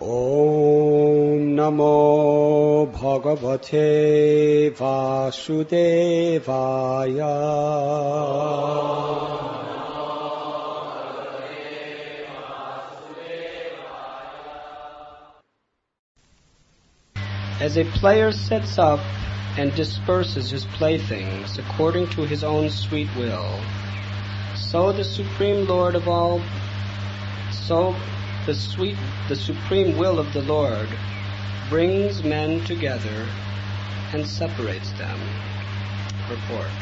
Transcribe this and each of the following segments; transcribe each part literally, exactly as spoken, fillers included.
Om Namo Bhagavate Vasudevaya. As a player sets up and disperses his playthings according to his own sweet will, so the Supreme Lord of all, so the sweet, the supreme will of the Lord brings men together and separates them. Report.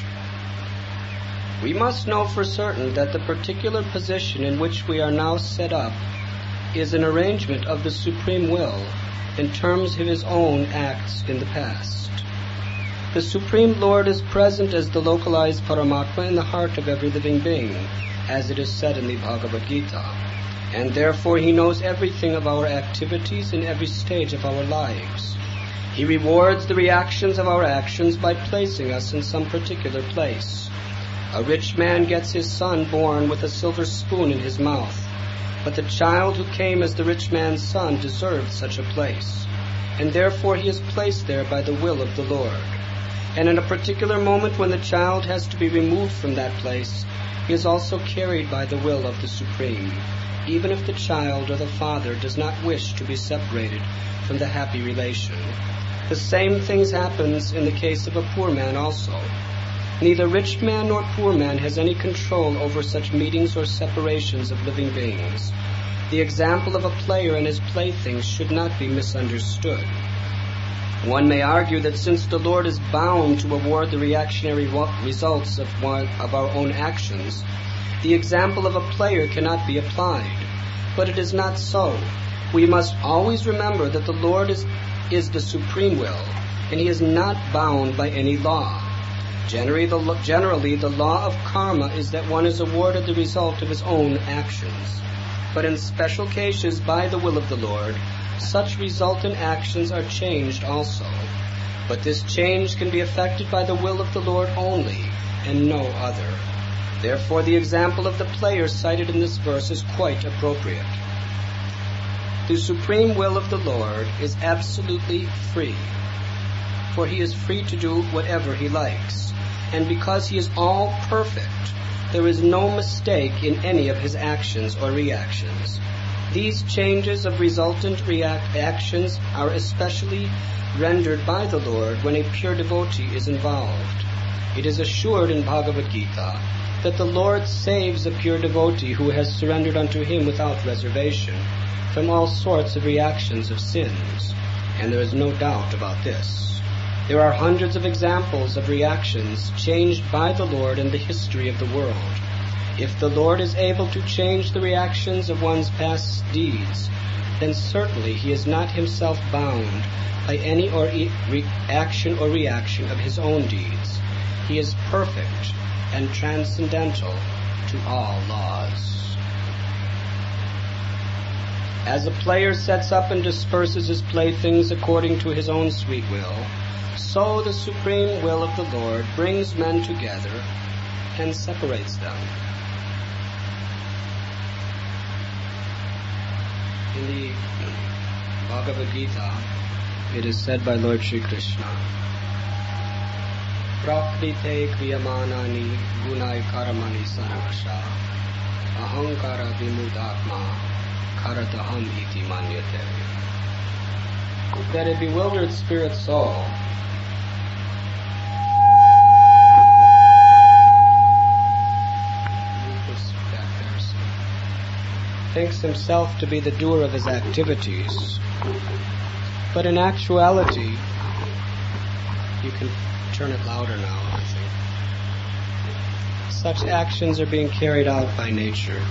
We must know for certain that the particular position in which we are now set up is an arrangement of the Supreme Will in terms of His own acts in the past. The Supreme Lord is present as the localized Paramatma in the heart of every living being, as it is said in the Bhagavad Gita, and therefore He knows everything of our activities in every stage of our lives. He rewards the reactions of our actions by placing us in some particular place. A rich man gets his son born with a silver spoon in his mouth, but the child who came as the rich man's son deserved such a place, and therefore he is placed there by the will of the Lord. And in a particular moment when the child has to be removed from that place, he is also carried by the will of the Supreme, even if the child or the father does not wish to be separated from the happy relation. The same things happens in the case of a poor man also. Neither rich man nor poor man has any control over such meetings or separations of living beings. The example of a player and his playthings should not be misunderstood. One may argue that since the Lord is bound to award the reactionary results of, one, of our own actions, the example of a player cannot be applied. But it is not so. We must always remember that the Lord is, is the supreme will, and He is not bound by any law. Generally the, generally, the law of karma is that one is awarded the result of his own actions. But in special cases, by the will of the Lord, such resultant actions are changed also. But this change can be effected by the will of the Lord only, and no other. Therefore, the example of the player cited in this verse is quite appropriate. The supreme will of the Lord is absolutely free, for He is free to do whatever He likes. And because He is all perfect, there is no mistake in any of His actions or reactions. These changes of resultant react actions are especially rendered by the Lord when a pure devotee is involved. It is assured in Bhagavad Gita that the Lord saves a pure devotee who has surrendered unto Him without reservation from all sorts of reactions of sins, and there is no doubt about this. There are hundreds of examples of reactions changed by the Lord in the history of the world. If the Lord is able to change the reactions of one's past deeds, then certainly He is not Himself bound by any or e- re- action or reaction of His own deeds. He is perfect and transcendental to all laws. As a player sets up and disperses his playthings according to his own sweet will, so the supreme will of the Lord brings men together and separates them. In the Bhagavad Gita, it is said by Lord Sri Krishna, Prakrite kriyamanani gunai karamani sarvasha ahankara vimudakma karataham iti manyate. That a bewildered spirit soul thinks himself to be the doer of his activities, but in actuality, you can turn it louder now, I think. Such actions are being carried out by nature.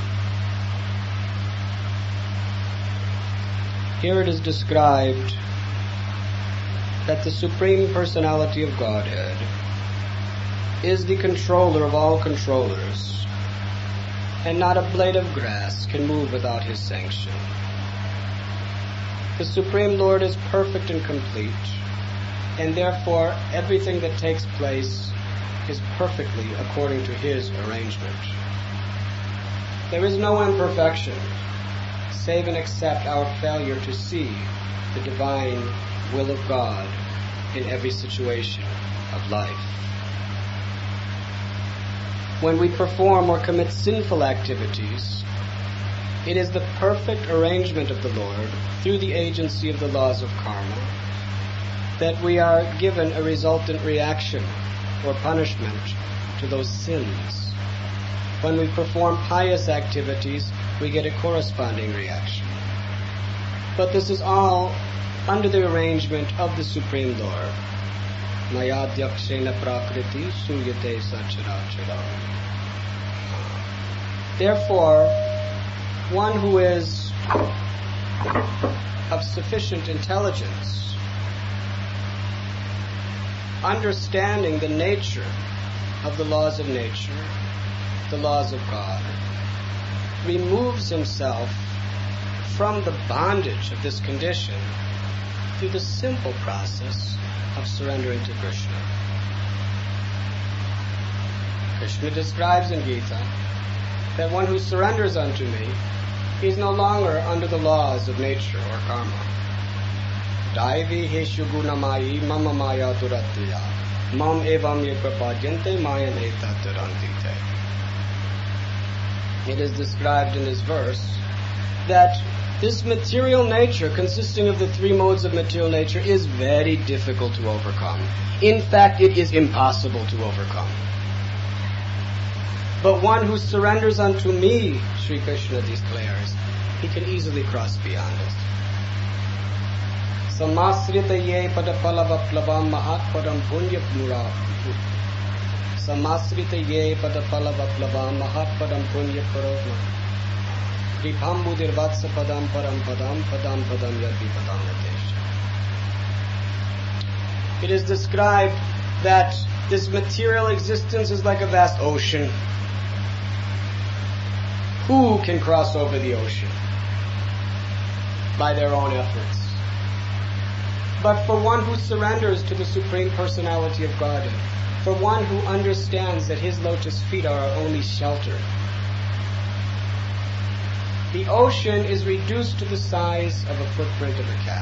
Here it is described that the Supreme Personality of Godhead is the controller of all controllers, and not a blade of grass can move without His sanction. The Supreme Lord is perfect and complete, and therefore everything that takes place is perfectly according to His arrangement. There is no imperfection, save and accept our failure to see the divine will of God in every situation of life. When we perform or commit sinful activities, it is the perfect arrangement of the Lord, through the agency of the laws of karma, that we are given a resultant reaction or punishment to those sins. When we perform pious activities, we get a corresponding reaction. But this is all under the arrangement of the Supreme Lord. Mayadhyakshena prakriti suyate sachara. Therefore, one who is of sufficient intelligence, understanding the nature of the laws of nature, the laws of God, removes himself from the bondage of this condition through the simple process of surrendering to Krishna. Krishna describes in Gita that one who surrenders unto me is no longer under the laws of nature or karma. Daivi heshu gunamayi mama maya duratya mam evam yekrapajyante mayam etattarantite. It is described in this verse that this material nature, consisting of the three modes of material nature, is very difficult to overcome. In fact, it is impossible to overcome. But one who surrenders unto me, Sri Krishna declares, he can easily cross beyond it. Samasrita ye padapalavaplavam mahatpadam punya mura. Samasrita ye padapalavaplavam mahatpadam punya paroma. Ripambu dirvatsa padam param padam padam padam yadvi padam yatesha. It is described that this material existence is like a vast ocean. Who can cross over the ocean? By their own efforts. But for one who surrenders to the Supreme Personality of Godhead, for one who understands that his lotus feet are our only shelter, the ocean is reduced to the size of a footprint of a cat.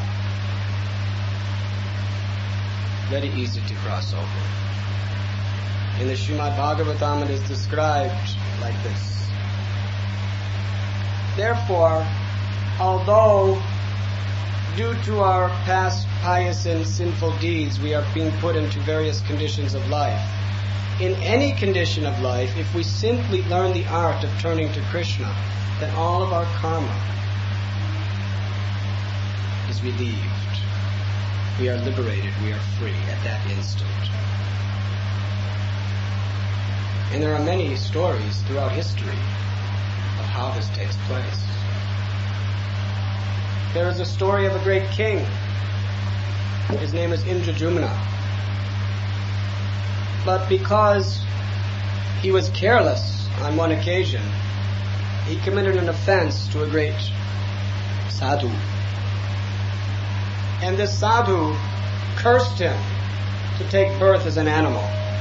Very easy to cross over. In the Srimad Bhagavatam it is described like this. Therefore, although due to our past pious and sinful deeds we are being put into various conditions of life, in any condition of life, if we simply learn the art of turning to Krishna, then all of our karma is relieved. We are liberated, we are free at that instant. And there are many stories throughout history of how this takes place. There is a story of a great king. His name is Indradyumna. But because he was careless on one occasion, he committed an offense to a great sadhu. And this sadhu cursed him to take birth as an animal.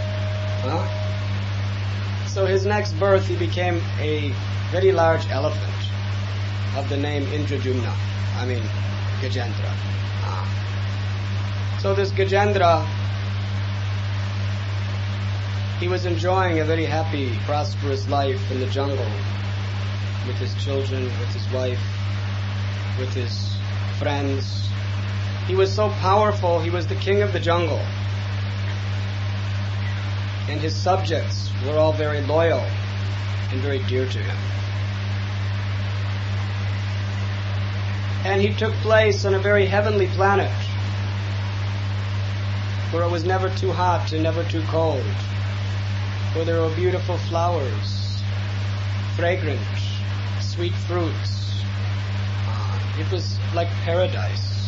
Huh? So his next birth he became a very large elephant of the name Indradyumna. I mean, Gajendra. Ah. So this Gajendra, he was enjoying a very happy, prosperous life in the jungle with his children, with his wife, with his friends. He was so powerful, he was the king of the jungle. And his subjects were all very loyal and very dear to him. And he took place on a very heavenly planet, where it was never too hot and never too cold, where there were beautiful flowers, fragrant, sweet fruits. It was like paradise.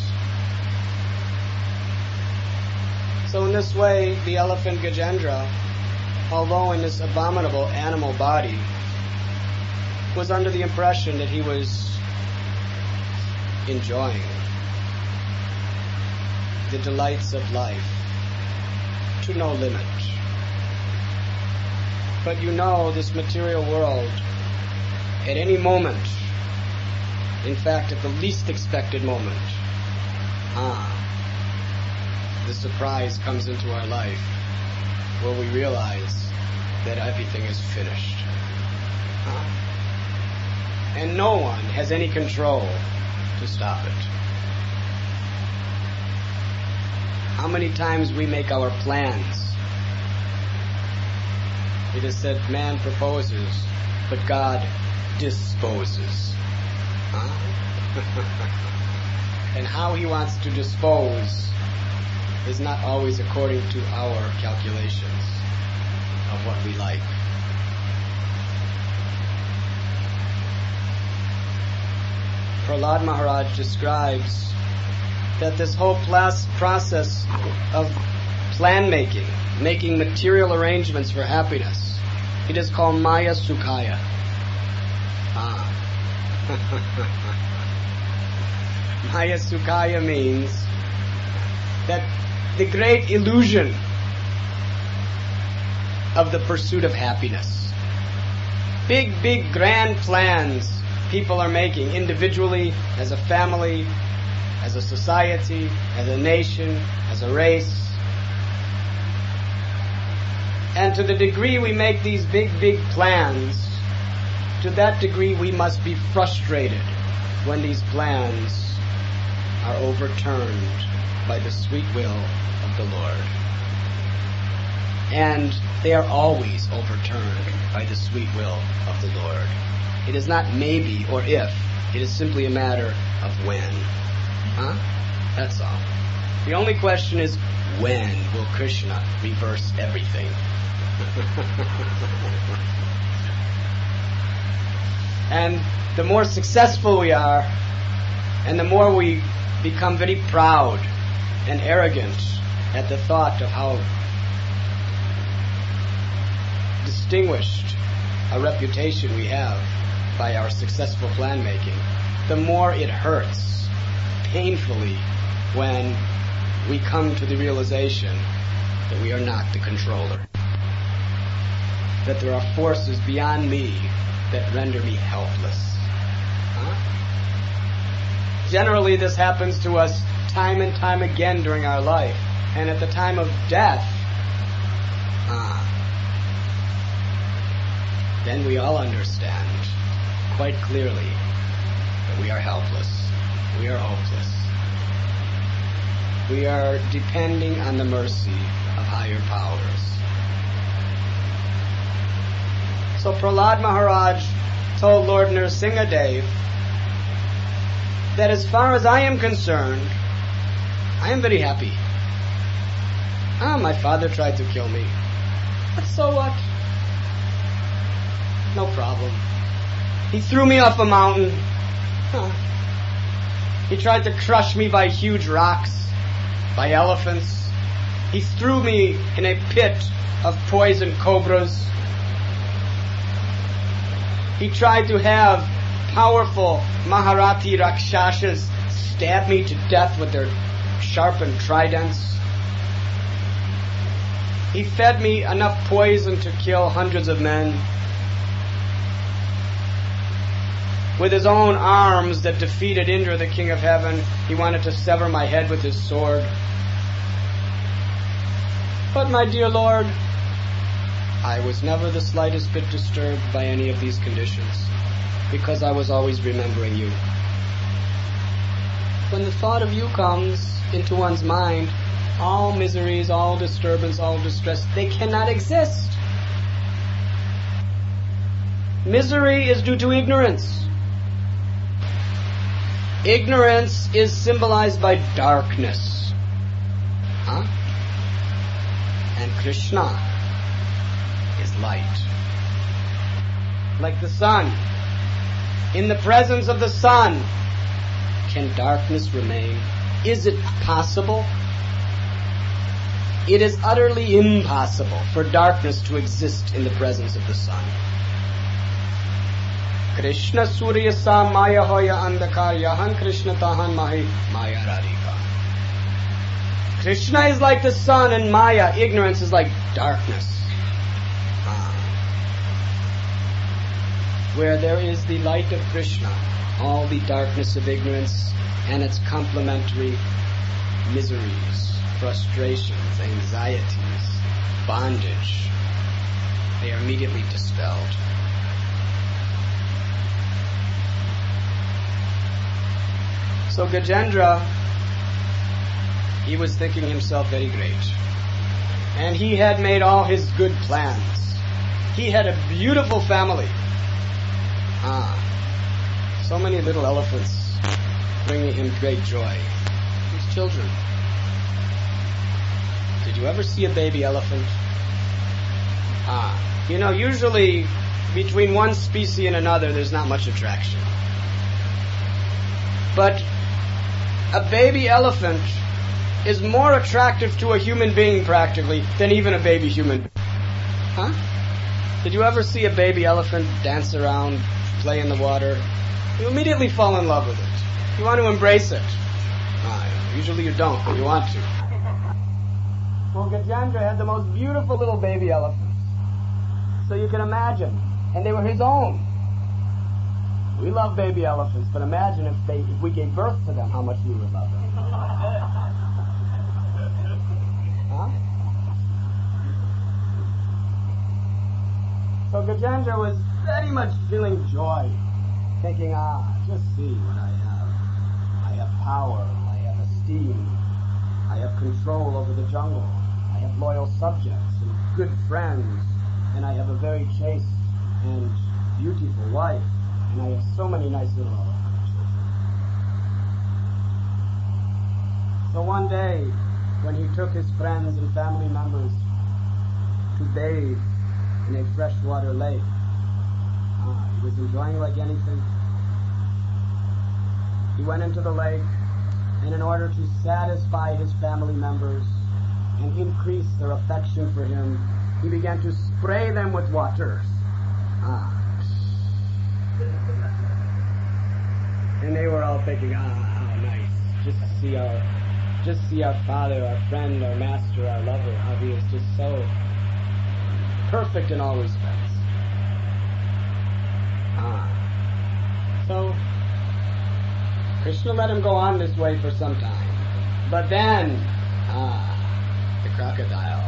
So in this way, the elephant Gajendra, although in this abominable animal body, was under the impression that he was enjoying the delights of life to no limit. But you know, this material world, at any moment, In fact, at the least expected moment, ah, the surprise comes into our life where we realize that everything is finished. Ah. And no one has any control to stop it. How many times we make our plans? It is said man proposes, but God disposes. Huh? And how he wants to dispose is not always according to our calculations of what we like. Prahlad Maharaj describes that this whole plas- process of plan making, making material arrangements for happiness, it is called Maya Sukhaya. Ah. Maya Sukhaya means that the great illusion of the pursuit of happiness. Big, big, grand plans people are making individually, as a family, as a society, as a nation, as a race. And to the degree we make these big, big plans, to that degree we must be frustrated when these plans are overturned by the sweet will of the Lord. And they are always overturned by the sweet will of the Lord. It is not maybe or if, it is simply a matter of when. Huh? That's all. The only question is, when will Krishna reverse everything? And the more successful we are, and the more we become very proud and arrogant at the thought of how distinguished a reputation we have by our successful plan making, the more it hurts painfully when we come to the realization that we are not the controller, that there are forces beyond me that render me helpless. Huh? Generally, this happens to us time and time again during our life, and at the time of death, ah, then we all understand quite clearly that we are helpless, we are hopeless. We are depending on the mercy of higher powers. So Prahlad Maharaj told Lord Nrsingadev that as far as I am concerned, I am very happy. Ah, my father tried to kill me. But so what? No problem. He threw me off a mountain. Huh. He tried to crush me by huge rocks, by elephants. He threw me in a pit of poison cobras. He tried to have powerful Maharathi Rakshasas stab me to death with their sharpened tridents. He fed me enough poison to kill hundreds of men. With his own arms that defeated Indra, the king of heaven, he wanted to sever my head with his sword. But my dear Lord, I was never the slightest bit disturbed by any of these conditions, because I was always remembering you. When the thought of you comes into one's mind, all miseries, all disturbance, all distress, they cannot exist. Misery is due to ignorance. Ignorance is symbolized by darkness. Huh? And Krishna is light. Like the sun. In the presence of the sun, can darkness remain? Is it possible? It is utterly impossible for darkness to exist in the presence of the sun. Krishna Surya Sa Maya Hoya Andakar Yahan Krishna Tahan Mahi Maya Radhika. Krishna is like the sun and Maya, ignorance is like darkness. Ah. Where there is the light of Krishna, all the darkness of ignorance and its complementary miseries, frustrations, anxieties, bondage, they are immediately dispelled. So Gajendra, he was thinking himself very great. And he had made all his good plans. He had a beautiful family. Ah, so many little elephants bringing him great joy. His children. Did you ever see a baby elephant? Ah, you know, usually between one species and another, there's not much attraction. But a baby elephant is more attractive to a human being practically than even a baby human. Huh? Did you ever see a baby elephant dance around, play in the water? You immediately fall in love with it. You want to embrace it. Ah, usually you don't, but you want to. Well, Gajendra had the most beautiful little baby elephants. So you can imagine. And they were his own. We love baby elephants, but imagine if they if we gave birth to them, how much we would love them. Huh? So Gajendra was very much feeling joy, thinking, ah, just see what I have. I have power, I have esteem, I have control over the jungle, I have loyal subjects and good friends, and I have a very chaste and beautiful wife. And I have so many nice little elephant children. So one day, when he took his friends and family members to bathe in a freshwater lake, ah, he was enjoying like anything. He went into the lake, and in order to satisfy his family members and increase their affection for him, he began to spray them with water. Ah. And they were all thinking, ah, how nice. Just to see our, just see our father, our friend, our master, our lover, how he is just so perfect in all respects. Ah. So, Krishna let him go on this way for some time. But then, ah, the crocodile.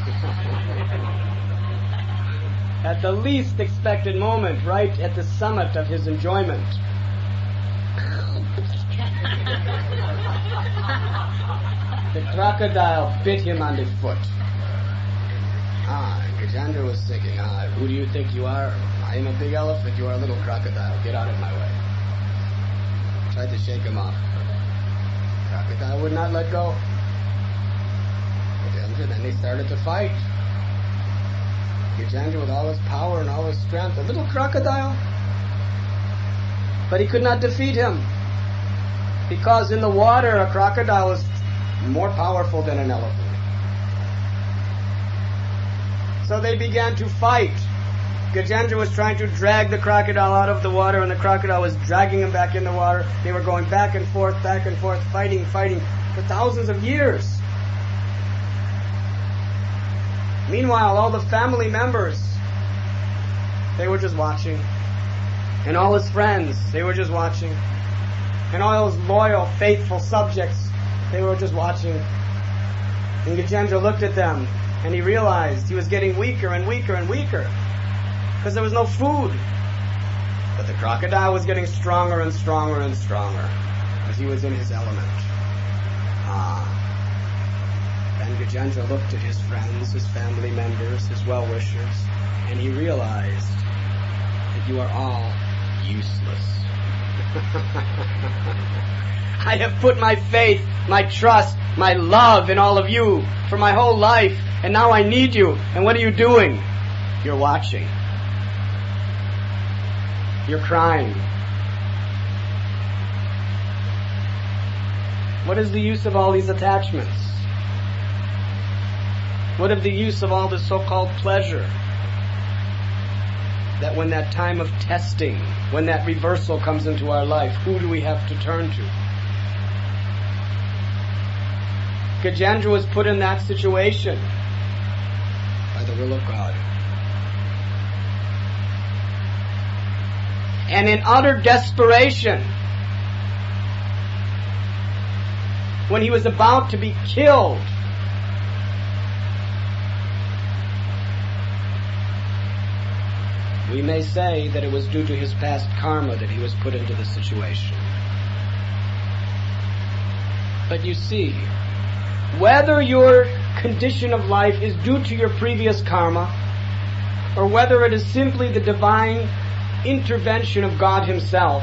At the least expected moment, right at the summit of his enjoyment, the crocodile bit him on the foot. Ah, Gajendra was thinking, ah, who do you think you are? I am a big elephant, you are a little crocodile. Get out of my way. Tried to shake him off. Crocodile would not let go. Gajendra, then they started to fight. Gajendra with all his power and all his strength, a little crocodile. But he could not defeat him. Because in the water, a crocodile is more powerful than an elephant. So they began to fight. Gajendra was trying to drag the crocodile out of the water, and the crocodile was dragging him back in the water. They were going back and forth, back and forth, fighting, fighting for thousands of years. Meanwhile, all the family members, they were just watching. And all his friends, they were just watching. And all his loyal, faithful subjects, they were just watching. And Gajendra looked at them, and he realized he was getting weaker and weaker and weaker, because there was no food. But the crocodile was getting stronger and stronger and stronger, as he was in his element. Ah. Then Gajendra looked at his friends, his family members, his well-wishers, and he realized that you are all useless. I have put my faith, my trust, my love in all of you for my whole life, and now I need you. And what are you doing? You're watching. You're crying. What is the use of all these attachments? What of the use of all the so-called pleasure? That when that time of testing, when that reversal comes into our life, who do we have to turn to? Gajendra was put in that situation by the will of God. and in utter desperation, when he was about to be killed, we may say that it was due to his past karma that he was put into the situation. But you see, whether your condition of life is due to your previous karma, or whether it is simply the divine intervention of God Himself,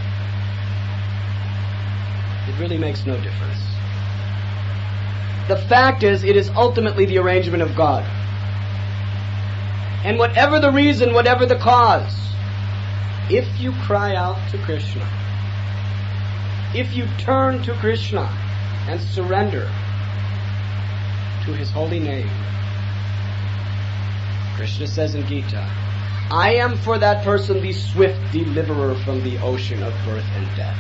it really makes no difference. The fact is, it is ultimately the arrangement of God. And whatever the reason, whatever the cause, if you cry out to Krishna, if you turn to Krishna and surrender to His holy name, Krishna says in Gita, I am for that person the swift deliverer from the ocean of birth and death.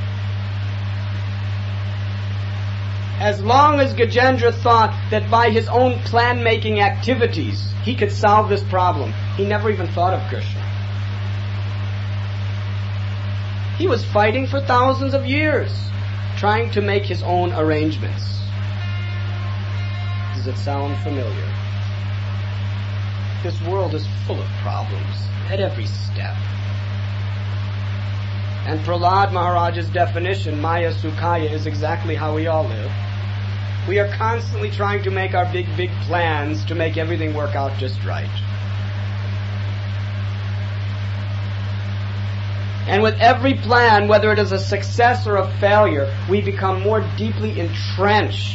As long as Gajendra thought that by his own plan-making activities he could solve this problem, he never even thought of Krishna. He was fighting for thousands of years, trying to make his own arrangements. Does it sound familiar? This world is full of problems at every step. And Prahlad Maharaj's definition, Maya Sukhaya, is exactly how we all live. We are constantly trying to make our big, big plans to make everything work out just right. And with every plan, whether it is a success or a failure, we become more deeply entrenched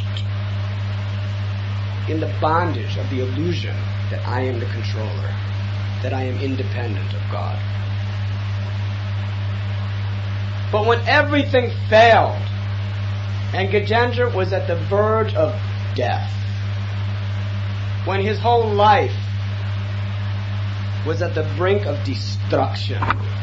in the bondage of the illusion that I am the controller, that I am independent of God. But when everything failed, and Gajendra was at the verge of death, when his whole life was at the brink of destruction,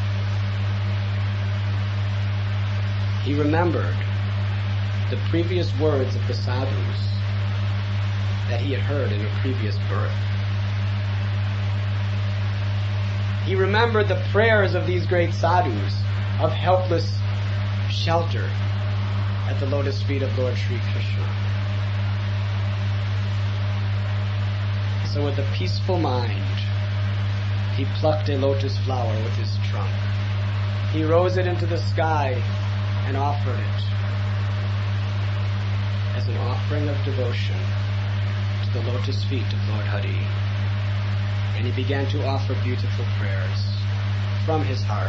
he remembered the previous words of the sadhus that he had heard in a previous birth. He remembered the prayers of these great sadhus of helpless shelter at the lotus feet of Lord Sri Krishna. So with a peaceful mind, he plucked a lotus flower with his trunk. He rose it into the sky and offered it as an offering of devotion to the lotus feet of Lord Hari. And he began to offer beautiful prayers from his heart.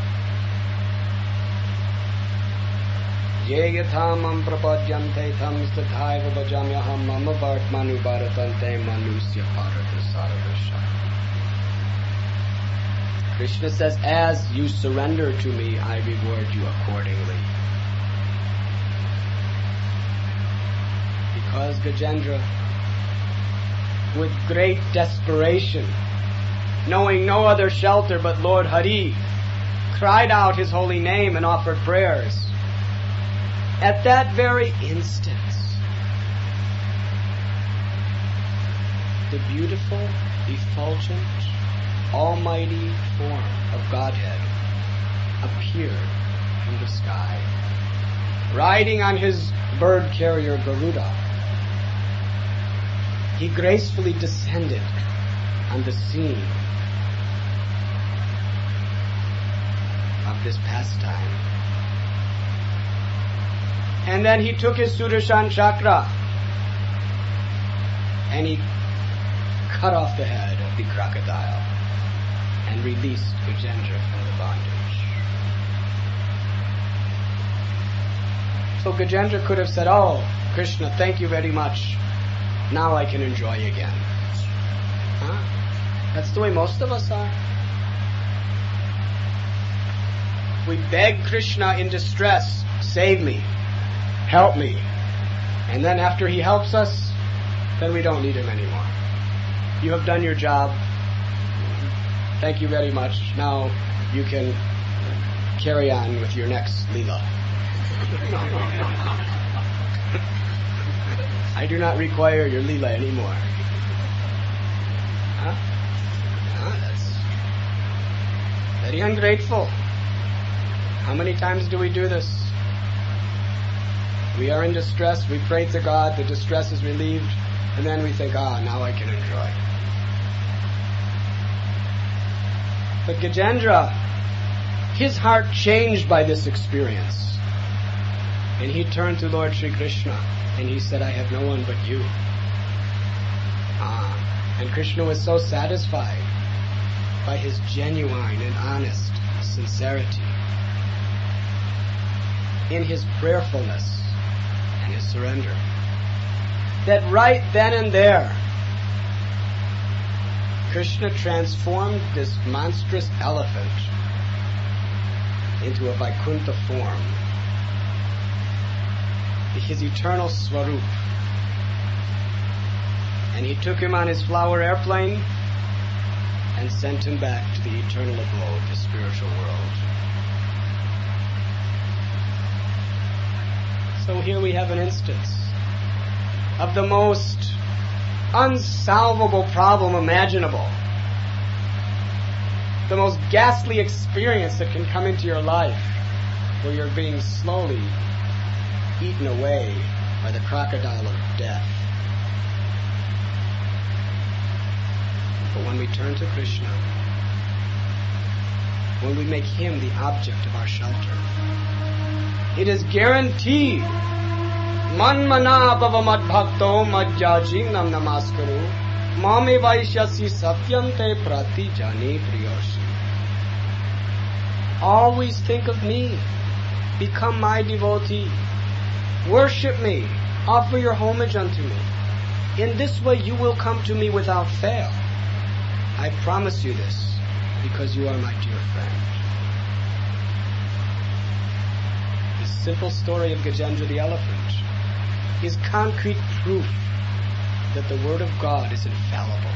Ye yathamam prapadyante tham stathaiva bhajamyaham mama vartmanu bharatante manusya bharata saravasha. Krishna says, as you surrender to me, I reward you accordingly. Because Gajendra, with great desperation, knowing no other shelter but Lord Hari, cried out his holy name and offered prayers. At that very instant, the beautiful, effulgent, almighty form of Godhead appeared from the sky, riding on his bird carrier Garuda. He gracefully descended on the scene of this pastime. And then he took his Sudarshan chakra and he cut off the head of the crocodile and released Gajendra from the bondage. So Gajendra could have said, oh, Krishna, thank you very much. Now I can enjoy again. Huh? That's the way most of us are. We beg Krishna in distress, save me, help me. And then after he helps us, then we don't need him anymore. You have done your job. Thank you very much. Now you can carry on with your next Leela. I do not require your Leela anymore. Huh? Huh? That's very ungrateful. How many times do we do this? We are in distress, we pray to God, the distress is relieved, and then we think, ah, now I can enjoy. But Gajendra, his heart changed by this experience. And he turned to Lord Sri Krishna and he said, I have no one but you. Ah, and Krishna was so satisfied by his genuine and honest sincerity, in his prayerfulness and his surrender, that right then and there, Krishna transformed this monstrous elephant into a Vaikuntha form, his eternal Swarup. And he took him on his flower airplane and sent him back to the eternal abode, the spiritual world. So here we have an instance of the most unsolvable problem imaginable, the most ghastly experience that can come into your life, where you're being slowly eaten away by the crocodile of death. But when we turn to Krishna, when we make him the object of our shelter, it is guaranteed. Manmana bhava madbhakto madhyajinam namaskaru mame vaishyasi satyante prati jane priyoshi. Always think of me. Become my devotee. Worship me. Offer your homage unto me. In this way you will come to me without fail. I promise you this because you are my dear friend. The simple story of Gajendra the elephant is concrete proof that the Word of God is infallible.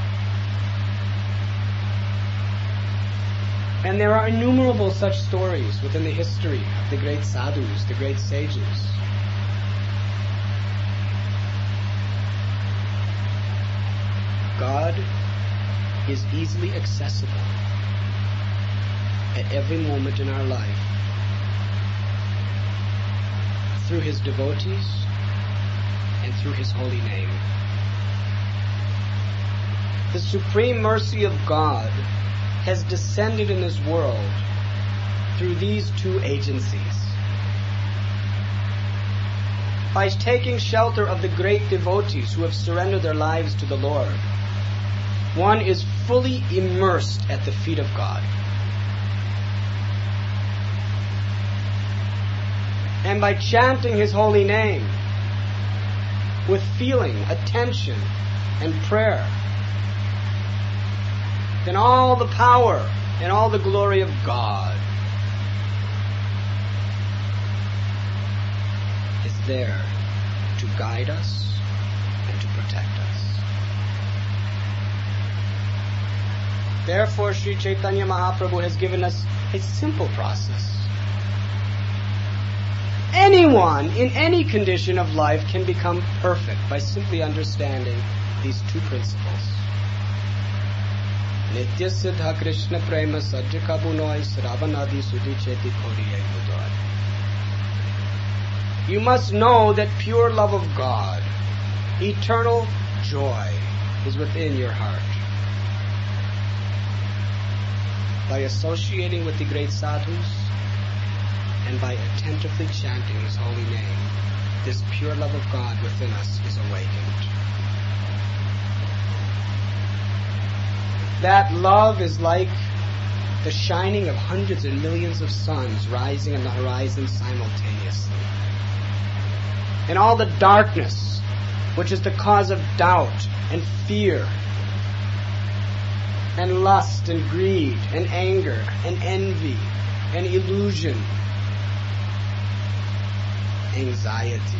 And there are innumerable such stories within the history of the great sadhus, the great sages. God is easily accessible at every moment in our life through His devotees and through His holy name. The supreme mercy of God has descended in this world through these two agencies. By taking shelter of the great devotees who have surrendered their lives to the Lord, one is fully immersed at the feet of God. And by chanting His holy name with feeling, attention, and prayer, then all the power and all the glory of God is there to guide us and to protect us. Therefore, Sri Chaitanya Mahaprabhu has given us a simple process. Anyone in any condition of life can become perfect by simply understanding these two principles. Nitya Siddha Krishna Prema Sajja Kabunoi Sravanadi Sudhi Cheti Koriye Budoi. You must know that pure love of God, eternal joy, is within your heart. By associating with the great sadhus and by attentively chanting His holy name, this pure love of God within us is awakened. That love is like the shining of hundreds and millions of suns rising on the horizon simultaneously. And all the darkness, which is the cause of doubt and fear and lust and greed and anger and envy and illusion, anxiety,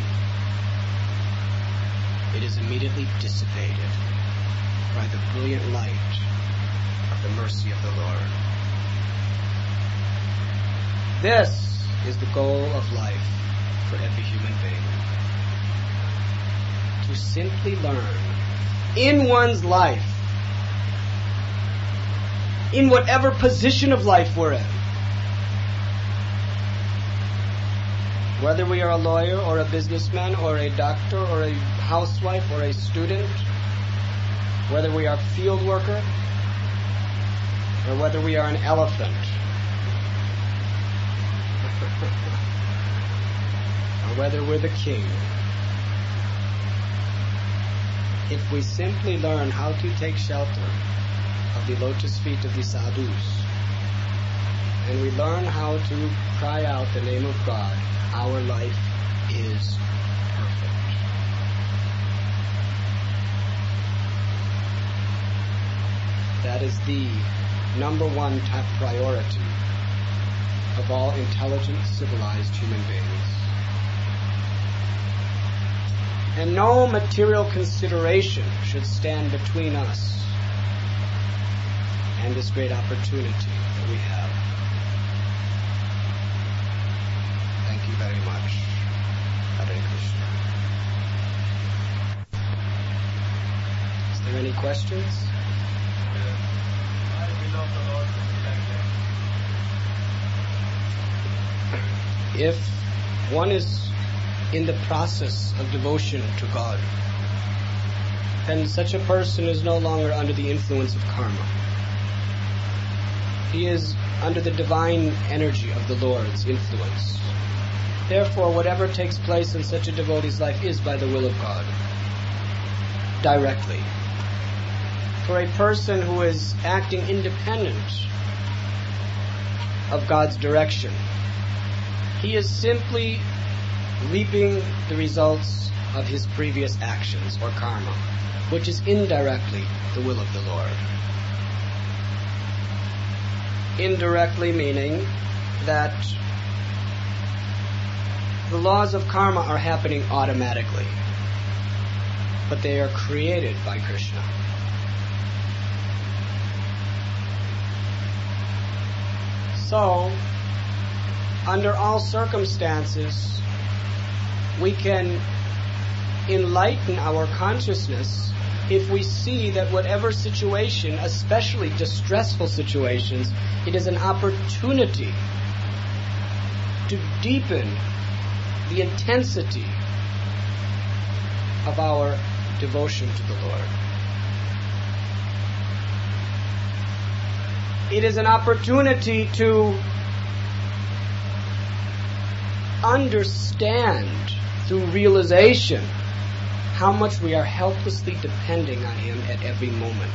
it is immediately dissipated by the brilliant light of the mercy of the Lord. This is the goal of life for every human being. To simply learn in one's life, in whatever position of life we're in, Whether we are a lawyer or a businessman or a doctor or a housewife or a student, whether we are a field worker or whether we are an elephant, or whether we're the king, if we simply learn how to take shelter of the lotus feet of the sadhus, and we learn how to cry out the name of God, our life is perfect. That is the number one top priority of all intelligent, civilized human beings. And no material consideration should stand between us and this great opportunity that we have. Thank you very much. Hare Krishna. Is there any questions? I belong to Lord like that. If one is in the process of devotion to God, then such a person is no longer under the influence of karma. He is under the divine energy of the Lord's influence. Therefore, whatever takes place in such a devotee's life is by the will of God, directly. For a person who is acting independent of God's direction, he is simply reaping the results of his previous actions, or karma, which is indirectly the will of the Lord. Indirectly meaning that the laws of karma are happening automatically, but they are created by Krishna. So, under all circumstances, we can enlighten our consciousness if we see that whatever situation, especially distressful situations, it is an opportunity to deepen the intensity of our devotion to the Lord. It is an opportunity to understand through realization how much we are helplessly depending on Him at every moment.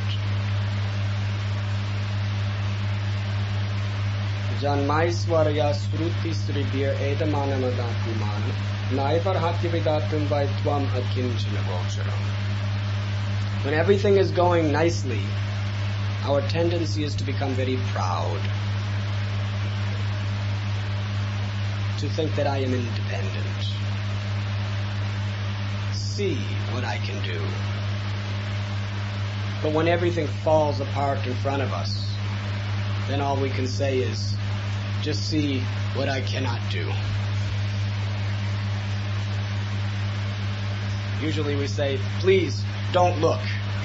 Janmaisvarya sruti sribir edamanamadatuman naivar hatyavidatum vaitvam akinchana gocharam. When everything is going nicely, our tendency is to become very proud, to think that I am independent. See what I can do. But when everything falls apart in front of us, then all we can say is, just see what I cannot do. Usually we say, please don't look.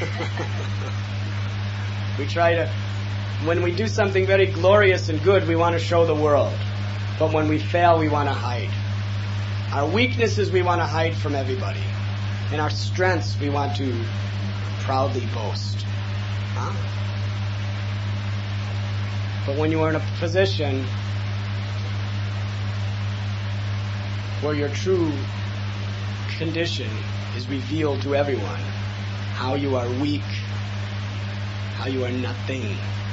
We try to, when we do something very glorious and good, we want to show the world. But when we fail, we want to hide. Our weaknesses we want to hide from everybody. And our strengths we want to proudly boast. Huh? But when you are in a position where your true condition is revealed to everyone, how you are weak, how you are nothing,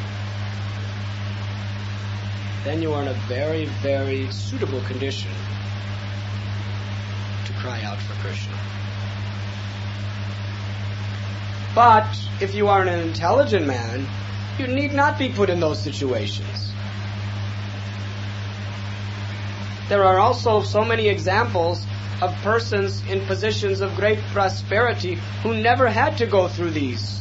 then you are in a very, very suitable condition to cry out for Krishna. But if you are an intelligent man, you need not be put in those situations. There are also so many examples of persons in positions of great prosperity who never had to go through these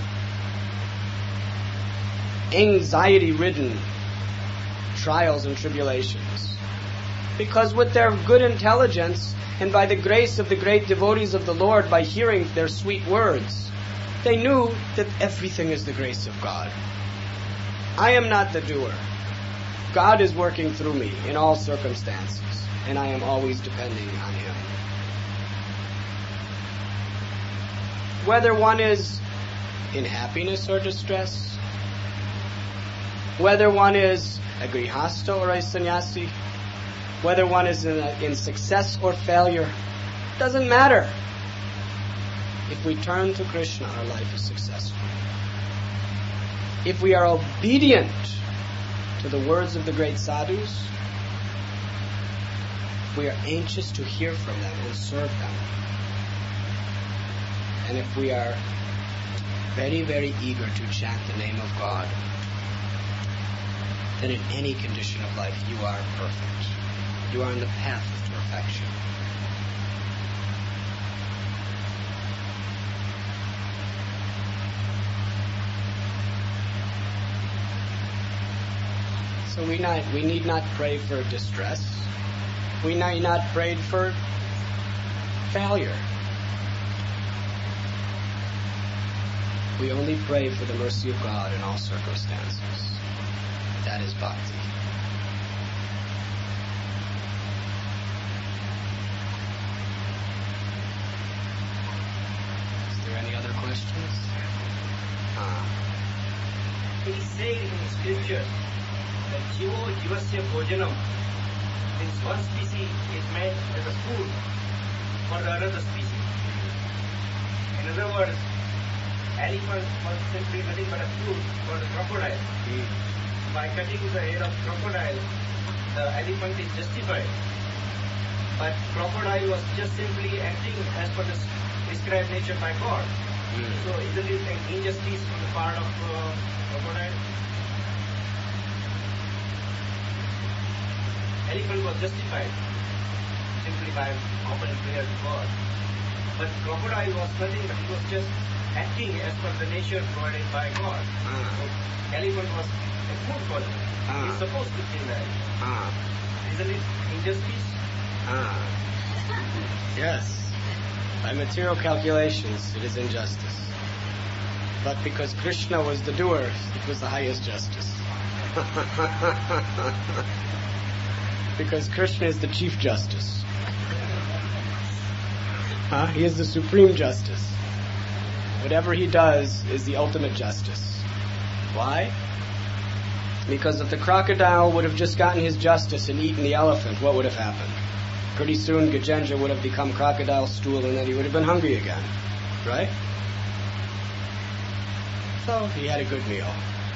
anxiety-ridden trials and tribulations. Because with their good intelligence, and by the grace of the great devotees of the Lord, by hearing their sweet words, they knew that everything is the grace of God. I am not the doer. God is working through me in all circumstances. and I am always depending on Him. Whether one is in happiness or distress, whether one is a grihasta or a sannyasi, whether one is in, a, in success or failure, doesn't matter. If we turn to Krishna, our life is successful. If we are obedient to the words of the great sadhus, we are anxious to hear from them and serve them. And if we are very, very eager to chant the name of God, then in any condition of life you are perfect. You are on the path to perfection. So we not we need not pray for distress. We need not pray for failure. We only pray for the mercy of God in all circumstances. That is bhakti. Is there any other questions? Ah. It is said in scripture that Jivo Jivasya Bhojanam means one species is meant as a food for the another species. In other words, elephant was simply nothing but a food for the crocodile. Mm. By cutting the hair of crocodile, the elephant is justified. But crocodile was just simply acting as per the prescribed nature by God. Mm. So isn't it an injustice on the part of uh, crocodile? Elephant was justified simply by offering prayer to God. But crocodile was nothing but he was just acting as per the nature provided by God. Ah. So elephant was a food for him. Ah. He's supposed to kill that. Ah. Isn't it injustice? Ah. Yes. By material calculations, it is injustice. But because Krishna was the doer, it was the highest justice. Because Krishna is the chief justice. Huh? He is the supreme justice. Whatever he does is the ultimate justice. Why? Because if the crocodile would have just gotten his justice and eaten the elephant, what would have happened? Pretty soon Gajendra would have become crocodile stool and then he would have been hungry again. Right? So he had a good meal.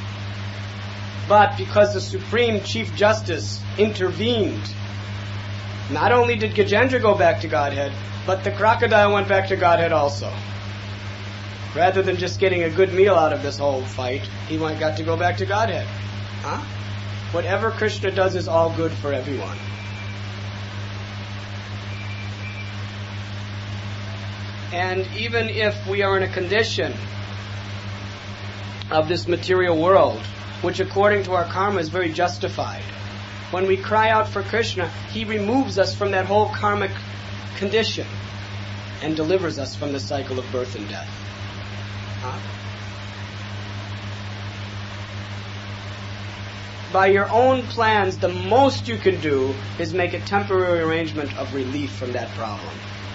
But because the Supreme Chief Justice intervened, not only did Gajendra go back to Godhead, but the crocodile went back to Godhead also. Rather than just getting a good meal out of this whole fight, he went, got to go back to Godhead. Huh? Whatever Krishna does is all good for everyone. And even if we are in a condition of this material world, which according to our karma is very justified, when we cry out for Krishna, He removes us from that whole karmic condition and delivers us from the cycle of birth and death. Huh? By your own plans, the most you can do is make a temporary arrangement of relief from that problem.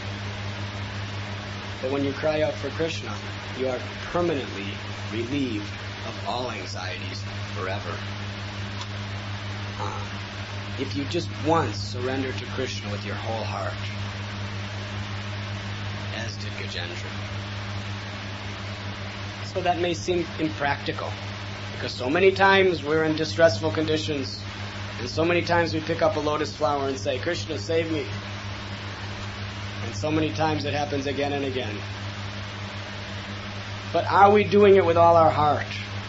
But when you cry out for Krishna, you are permanently relieved of all anxieties forever. Uh, if you just once surrender to Krishna with your whole heart, as did Gajendra. So that may seem impractical, because so many times we're in distressful conditions, and so many times we pick up a lotus flower and say, Krishna, save me. And so many times it happens again and again. But are we doing it with all our heart?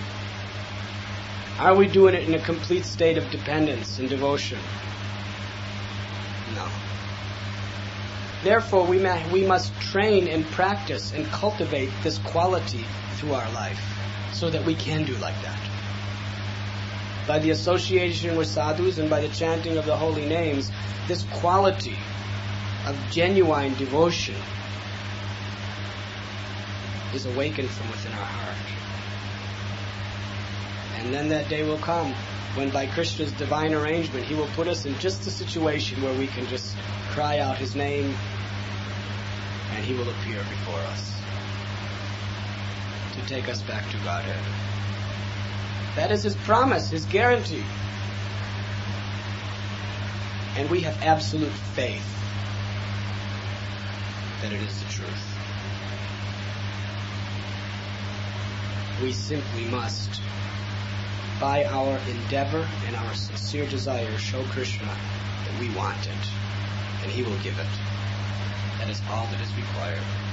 Are we doing it in a complete state of dependence and devotion? No. Therefore, we, ma- we must train and practice and cultivate this quality through our life so that we can do like that. By the association with sadhus and by the chanting of the holy names, this quality of genuine devotion is awakened from within our heart. And then that day will come when by Krishna's divine arrangement he will put us in just a situation where we can just cry out his name and he will appear before us to take us back to Godhead. That is his promise, his guarantee. And we have absolute faith that it is the truth. We simply must, by our endeavor and our sincere desire, show Krishna that we want it, and he will give it. That is all that is required.